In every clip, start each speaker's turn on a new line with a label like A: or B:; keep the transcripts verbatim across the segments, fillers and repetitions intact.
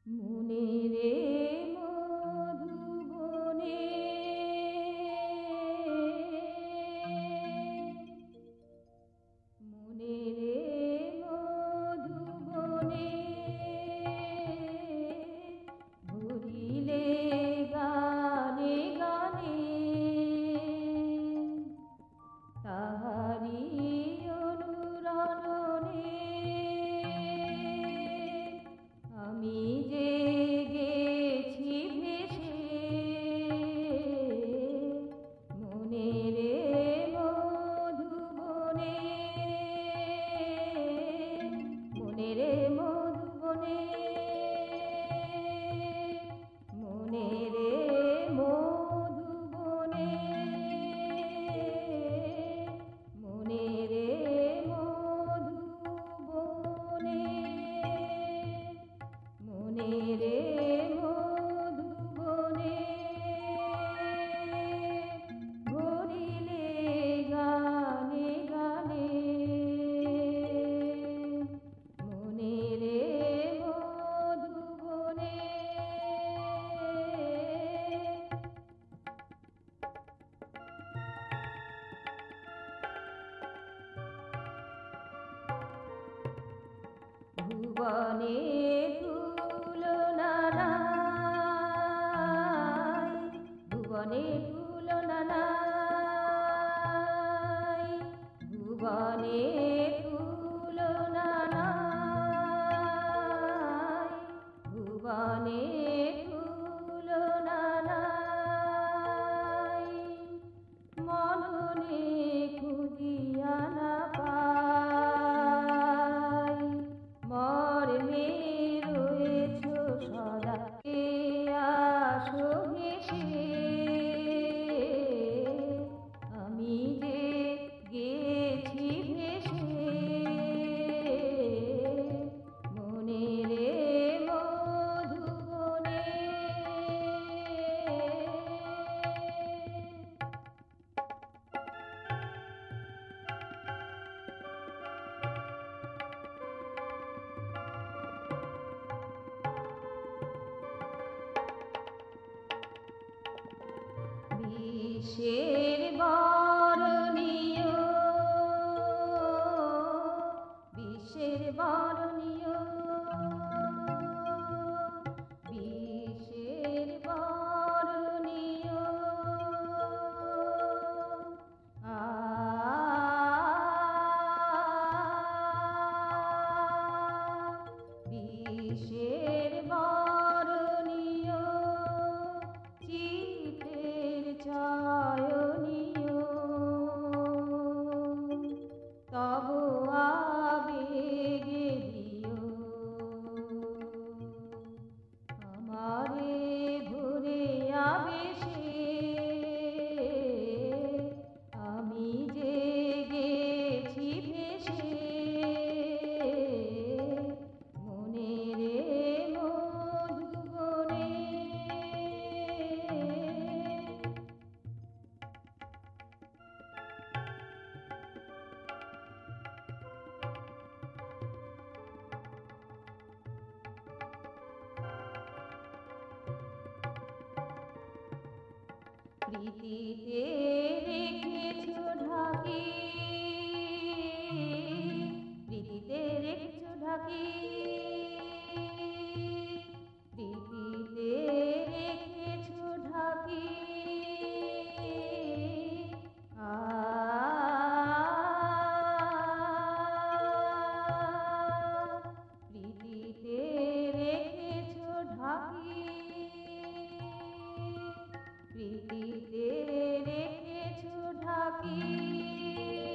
A: মনে রে মধুবনে মনে রে মধুবনে ঘুরিলে গানে গানে তাহারি অনুরণনে আমি জেগেছি ভেসে মনে রে মধুবনে মনে রে মধুবনে মনে রে মধুবনে মনে রে মধুবনে মনে রে মধুবনে ঘুরিলে গানে গানে মনে রে মধুবনে ভুবনে তুলনা নাই ভুবনে তুলনা নাই ভুবনে তুলনা নাই ভুবনে তুলনা নাই মননে খুঁজিয়া না পাই মর্মে রয়েছ সদা কে আসো হেসে আমি যে গেছি ভেসে মনে রে মধুবনে বিশ্বের বরণীয় বিশ্বের বরণীয় বিশ্বের বরণীয় আ বিশ্বের বরণীয় চিত্রের চয়নীয় তব আবেগে দিও আমারে ভরে আবেশে আমি জেগেছি ভেসে মনে রে মধুবনে প্রীতিতে রেখেছ ঢাকি প্রীতিতে রেখেছ ঢাকি প্রীতিতে রেখেছ ঢাকি আ প্রীতিতে রেখেছ ঢাকি প্রীতিতে রেখেছ ঢাকি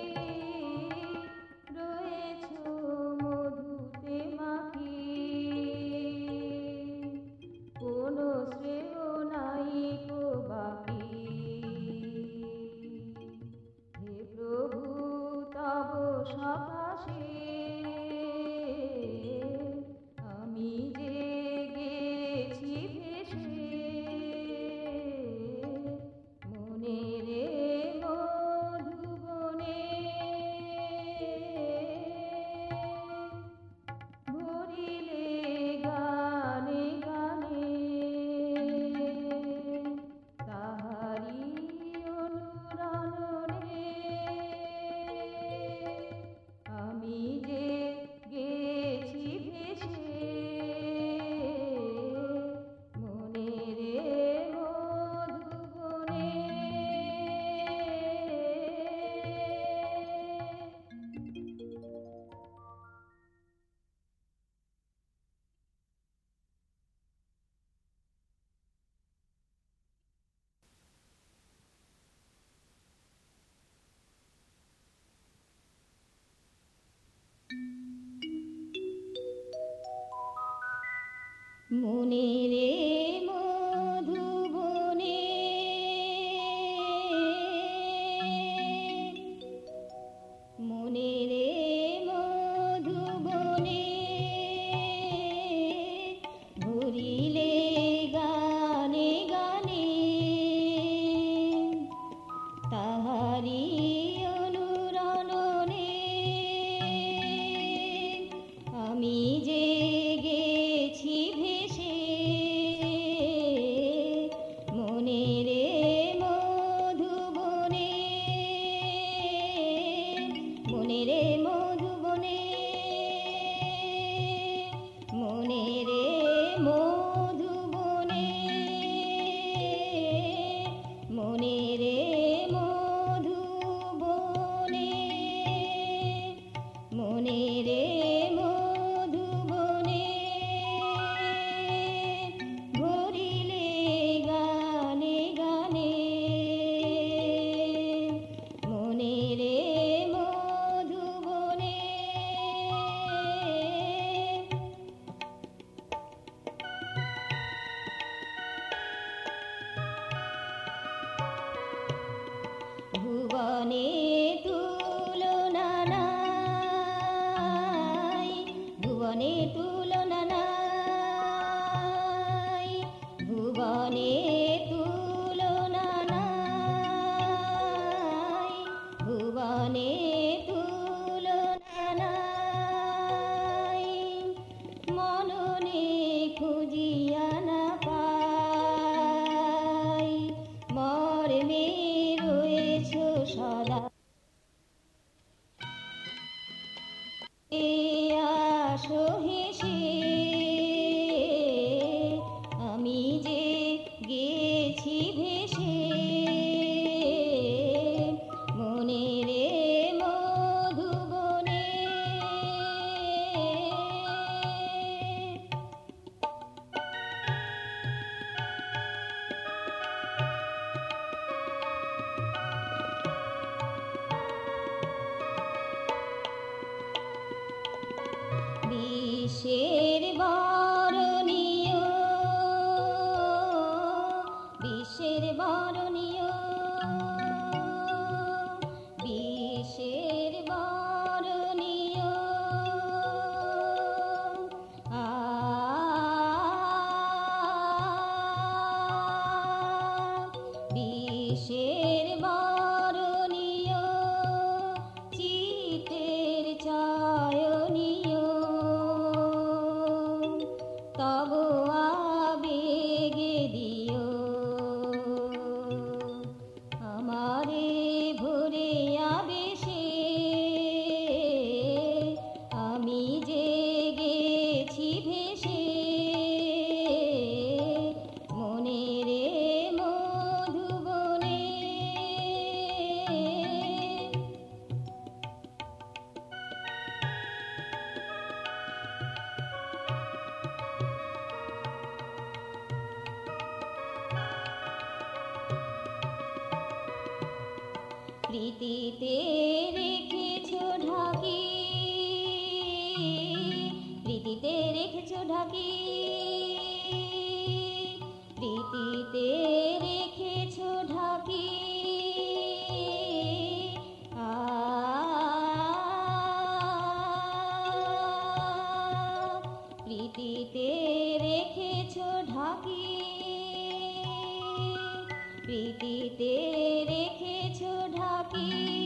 B: মনে রে মধুবনে মনে রে মধুবনে ভরিলে গানে গানে তাহারি অনুরণনে আমি যে গেছি ভেসে মনে রে মধুবনে মনে রে মধুবনে মনে রে মধুবনে মনে রে মধুবনে মনে রে মধুবনে ভরিলে গানে গানে মনে রে মধুবনে ভুবনে তুলনা নাই ভুবনে তুলনা নাই ভুবনে তুলনা নাই ভুবনে তুলনা নাই মননে খুঁজিয়া না পাই মর্মে রয়েছ সদা এ আসো হেসে আমি যে গেছি ভেসে মনে রে মধুবনে বিশ্বের বরণীয় বিশ্বের বরণীয় বিশ্বের বরণীয় আ বিশ্বের বরণীয় চিতের চয়নীয় তব আবেগে দিও আমারে ভরে আবেশে আমি যে গেছি ভেসে মনে রে মধুবনে প্রীতিতে রেখেছ ঢাকি প্রীতিতে রেখেছ ঢাকি প্রীতিতে রেখেছ ঢাকি আ প্রীতিতে রেখেছ ঢাকি প্রীতিতে রেখেছ ঢাকি